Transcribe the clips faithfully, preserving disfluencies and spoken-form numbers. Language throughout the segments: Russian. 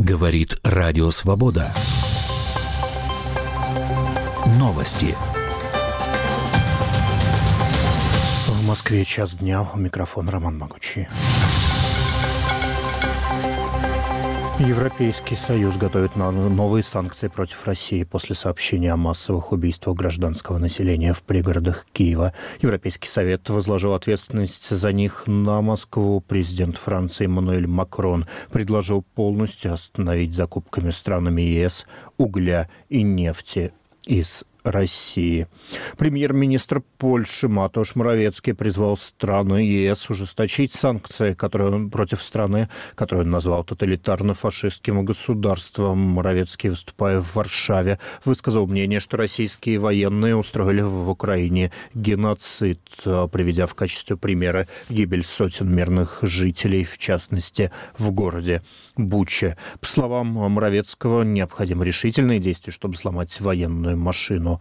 Говорит Радио Свобода. Новости. В Москве час дня. У микрофона Роман Могучий. Европейский Союз готовит новые санкции против России после сообщения о массовых убийствах гражданского населения в пригородах Киева. Европейский Совет возложил ответственность за них на Москву. Президент Франции Эммануэль Макрон предложил полностью остановить закупками странами ЕС угля и нефти из России. Премьер-министр Польши Матeusz Моровецкий призвал страны ЕС ужесточить санкции, которые он против страны, которую он назвал тоталитарно-фашистским государством. Моровецкий, выступая в Варшаве, высказал мнение, что российские военные устроили в Украине геноцид, приведя в качестве примера гибель сотен мирных жителей, в частности, в городе Буча. По словам Моровецкого, необходимы решительные действия, чтобы сломать военную машину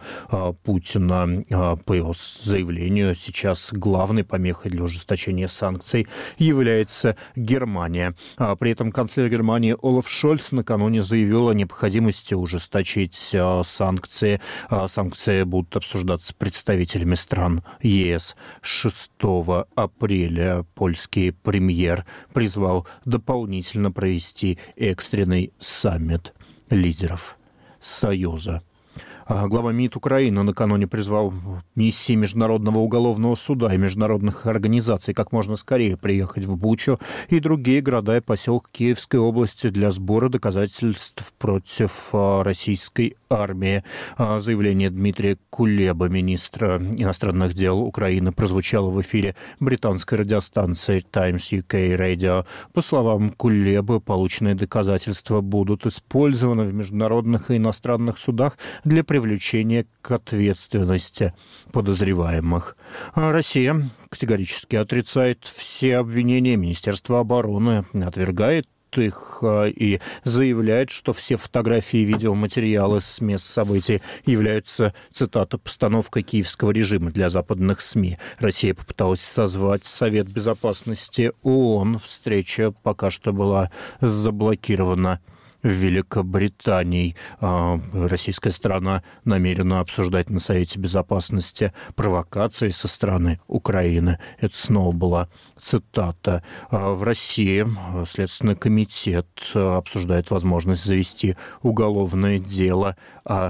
Путина. По его заявлению, сейчас главной помехой для ужесточения санкций является Германия. При этом канцлер Германии Олаф Шольц накануне заявил о необходимости ужесточить санкции. Санкции будут обсуждаться с представителями стран ЕС. шестого апреля польский премьер призвал дополнительно провести экстренный саммит лидеров Союза. Глава МИД Украины накануне призвал миссии Международного уголовного суда и международных организаций как можно скорее приехать в Бучу и другие города и поселки Киевской области для сбора доказательств против российской армии. Заявление Дмитрия Кулеба, министра иностранных дел Украины, прозвучало в эфире британской радиостанции Times ю кей Radio. По словам Кулеба, полученные доказательства будут использованы в международных и иностранных судах для привлечения к ответственности подозреваемых. Россия категорически отрицает все обвинения. Министерство обороны отвергает их и заявляет, что все фотографии и видеоматериалы с мест событий являются, цитата, постановкой киевского режима для западных СМИ. Россия попыталась созвать Совет Безопасности ООН. Встреча пока что была заблокирована в Великобритании. Российская сторона намерена обсуждать на Совете Безопасности провокации со стороны Украины. Это снова была цитата. В России Следственный комитет обсуждает возможность завести уголовное дело о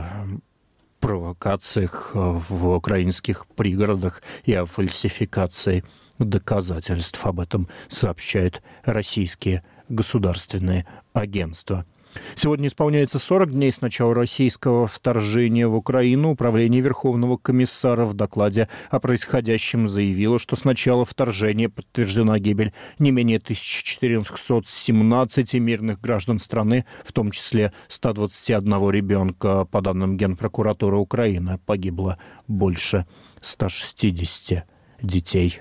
провокациях в украинских пригородах и о фальсификации доказательств. Об этом сообщают российские государственные агентства. Сегодня исполняется сорок дней с начала российского вторжения в Украину. Управление Верховного комиссара в докладе о происходящем заявило, что с начала вторжения подтверждена гибель не менее тысяча четыреста семнадцать мирных граждан страны, в том числе ста двадцати одного ребенка. По данным Генпрокуратуры Украины, погибло больше ста шестидесяти детей.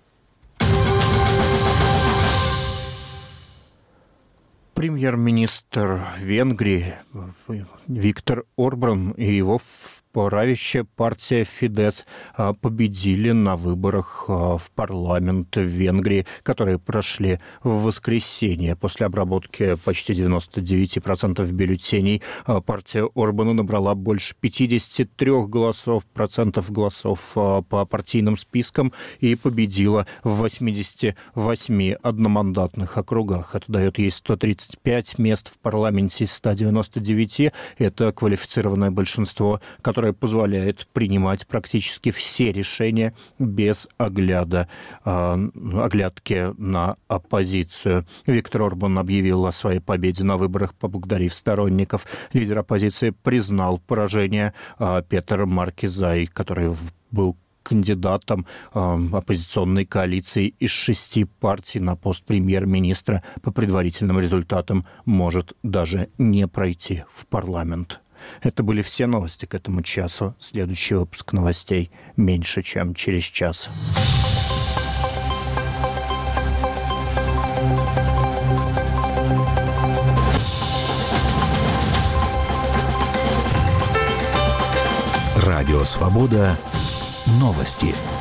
Премьер-министр Венгрии Виктор Орбан и его правящая партия Фидес победили на выборах в парламент в Венгрии, которые прошли в воскресенье. После обработки почти девяноста девяти процентов бюллетеней партия Орбана набрала больше пятидесяти трёх голосов, процентов голосов по партийным спискам и победила в восьмидесяти восьми одномандатных округах. Это дает ей сто тридцать пять мест в парламенте из ста девяноста девяти. Это квалифицированное большинство, которое позволяет принимать практически все решения без огляда, э, оглядки на оппозицию. Виктор Орбан объявил о своей победе на выборах, поблагодарив сторонников. Лидер оппозиции признал поражение. Э, Петер Маркизай, который был кандидатом э, оппозиционной коалиции из шести партий на пост премьер-министра, по предварительным результатам может даже не пройти в парламент. Это были все новости к этому часу. Следующий выпуск новостей меньше, чем через час. Радио Свобода. Новости.